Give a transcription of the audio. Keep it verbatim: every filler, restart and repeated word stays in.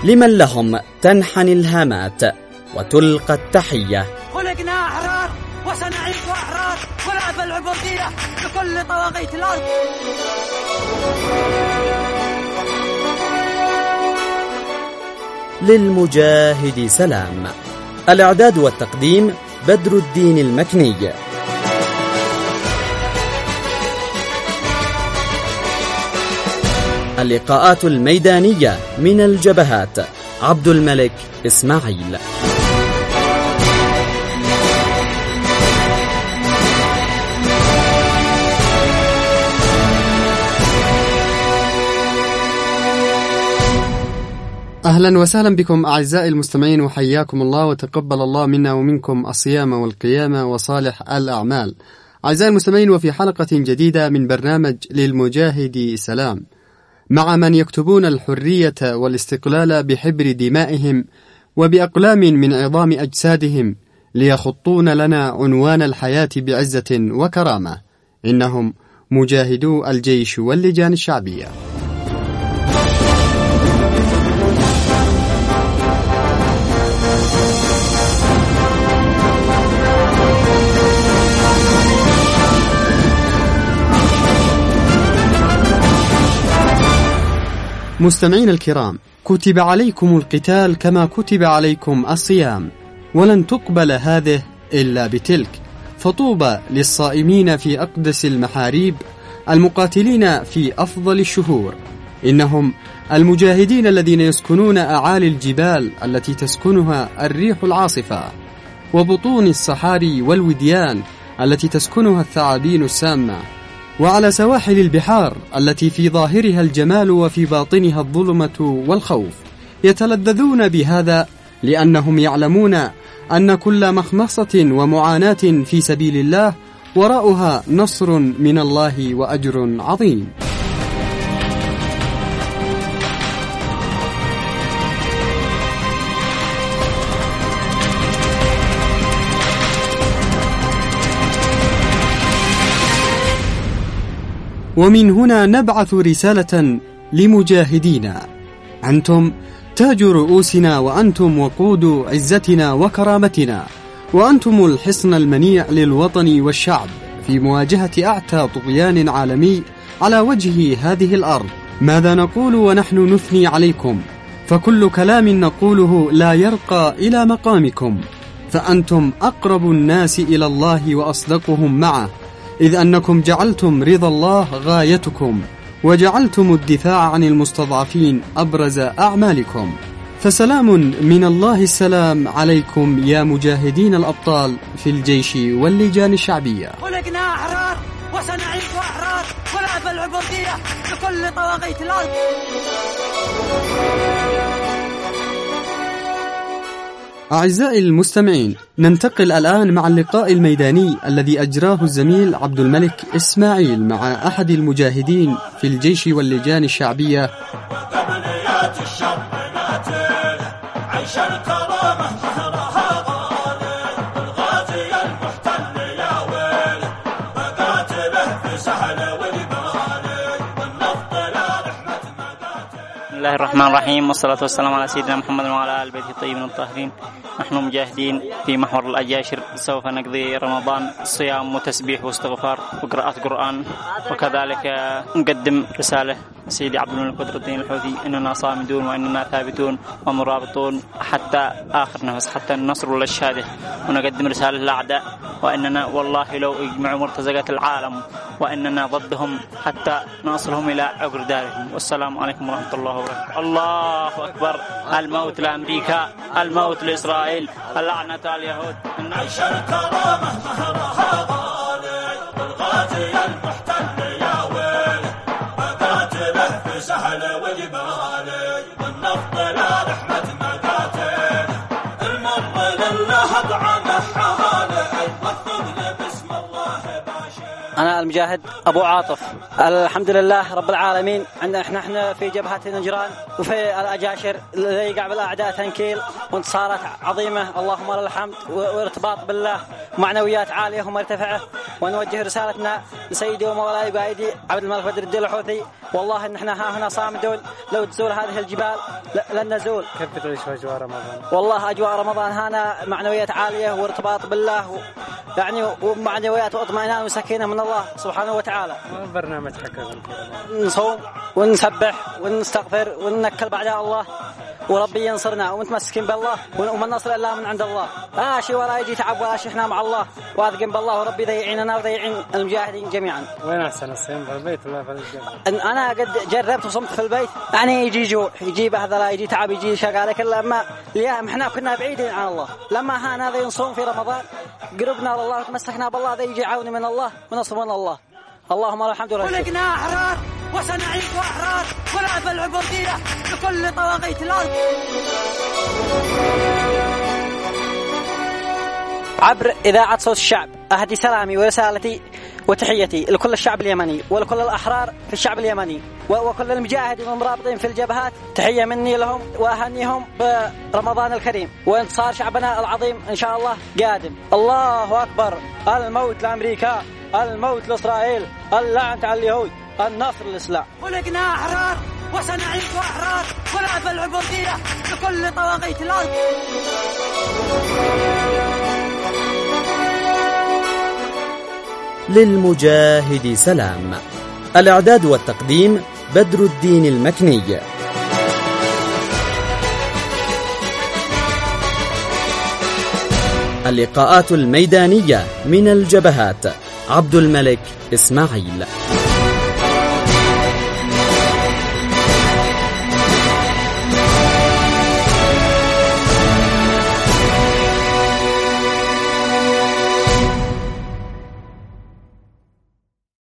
لمن لهم تنحني الهامات وتلقى التحية. خلقنا أحرار وسنعيش أحرار ونعبى العبودية لكل طواغيت الأرض. للمجاهد سلام. الإعداد والتقديم بدر الدين المكني. اللقاءات الميدانية من الجبهات عبد الملك إسماعيل. أهلا وسهلا بكم أعزائي المستمعين، وحياكم الله وتقبل الله منا ومنكم الصيام والقيام وصالح الأعمال. أعزائي المستمعين، وفي حلقة جديدة من برنامج للمجاهد سلام، مع من يكتبون الحرية والاستقلال بحبر دمائهم وبأقلام من عظام أجسادهم ليخطون لنا عنوان الحياة بعزة وكرامة. إنهم مجاهدو الجيش واللجان الشعبية. مستمعين الكرام، كتب عليكم القتال كما كتب عليكم الصيام، ولن تقبل هذه إلا بتلك. فطوبى للصائمين في أقدس المحاريب، المقاتلين في أفضل الشهور. إنهم المجاهدين الذين يسكنون أعالي الجبال التي تسكنها الريح العاصفة، وبطون الصحاري والوديان التي تسكنها الثعابين السامة، وعلى سواحل البحار التي في ظاهرها الجمال وفي باطنها الظلمة والخوف. يتلذذون بهذا لأنهم يعلمون أن كل مخمصة ومعاناة في سبيل الله وراءها نصر من الله وأجر عظيم. ومن هنا نبعث رسالة لمجاهدينا: أنتم تاج رؤوسنا، وأنتم وقود عزتنا وكرامتنا، وأنتم الحصن المنيع للوطن والشعب في مواجهة أعتى طغيان عالمي على وجه هذه الأرض. ماذا نقول ونحن نثني عليكم؟ فكل كلام نقوله لا يرقى إلى مقامكم، فأنتم أقرب الناس إلى الله وأصدقهم معه، إذ أنكم جعلتم رضا الله غايتكم، وجعلتم الدفاع عن المستضعفين أبرز أعمالكم. فسلام من الله السلام عليكم يا مجاهدين الأبطال في الجيش واللجان الشعبية. خلقنا أحرار وسنعيش أحرار ونعبى العبودية لكل طواغيت الأرض. أعزائي المستمعين، ننتقل الآن مع اللقاء الميداني الذي أجراه الزميل عبد الملك إسماعيل مع أحد المجاهدين في الجيش واللجان الشعبية. بسم الله الرحمن الرحيم، والصلاة والسلام على سيدنا محمد وعلى آل بيته الطيبين الطاهرين. نحن مجاهدين في محور الأجاشر، سوف نقضي رمضان صيام وتسبيح واستغفار وقراءة قرآن، وكذلك نقدم رسالة سيدي عبد الملك بدر الدين الحوثي: إننا صامدون وإننا ثابتون ومرابطون حتى آخر نفس، حتى النصر والشهادة. ونقدم رسالة للأعداء: وإننا والله لو اجمعوا مرتزقات العالم وإننا ضدهم حتى نصلهم إلى عقر دارهم. والسلام عليكم ورحمة الله وبركاته. الله أكبر. الموت لأمريكا، الموت لإسرائيل، اللعنة على اليهود. عيش الكرامة مهرها غالي، والغازي المحتل يا ويل، مقاتله في سهل وجبالي، والنفط لا رحمة مقاتل، المر للهب عن حالي، والثقل باسم الله باشر. أنا المجاهد أبو عاطف. الحمد لله رب العالمين. عندنا احنا احنا في جبهة نجران وفي الأجاشر اللي يقع بالأعداء تنكيل وانتصارات عظيمة اللهم لك الحمد، وارتباط بالله ومعنويات عالية ومرتفعة. ونوجه رسالتنا لسيدي ومولاي قائدي عبد الملك بدر الدين الحوثي، والله ان احنا ها هنا صامدون، لو تزول هذه الجبال لن نزول. كيف تعيش أجواء رمضان؟ والله أجواء رمضان هنا معنويات عالية وارتباط بالله و... يعني ومعنويات واطمئنان وسكينة من الله سبحانه وتعالى. ما البرنامج حقكم؟ نصوم ونسبح ونستغفر وننكل بعد الله، وربي ينصرنا ومتمسكين بالله، ومن نصر إلا من عند الله. آه شيء ولا يجي تعب ولا شيء، احنا مع الله واثقين بالله، وربي ذي يعيننا وذي يعين المجاهدين جميعا. وين أحسن الصيام في البيت ولا في الجبل؟ أنا قد جربت وصمت في البيت، يعني يجي جوع يجي بهذا يجي تعب يجي شغالة، كل لما احنا كنا بعيدين عن الله، لما هانا ذي نصوم في رمضان قربنا لله وتمسكنا بالله، ذي يجي عون من الله ونصر من الله. اللهم لك الحمد لله. ولقنا أحرار وسنعيش أحرار ونعفى العبودية بكل طواغيت الأرض. عبر إذاعة صوت الشعب أهدي سلامي ورسالتي وتحيتي لكل الشعب اليمني ولكل الأحرار في الشعب اليمني وكل المجاهدين والمرابطين في الجبهات. تحية مني لهم وأهنيهم برمضان الكريم وانتصار شعبنا العظيم إن شاء الله قادم. الله أكبر. الموت لأمريكا، الموت لإسرائيل، اللعنة على اليهود، النصر للإسلام. ولقنا أحرار وسنعيش أحرار ونعفى العبودية بكل طواغيت الأرض. للمجاهد سلام. الإعداد والتقديم بدر الدين المكني. اللقاءات الميدانية من الجبهات عبد الملك إسماعيل.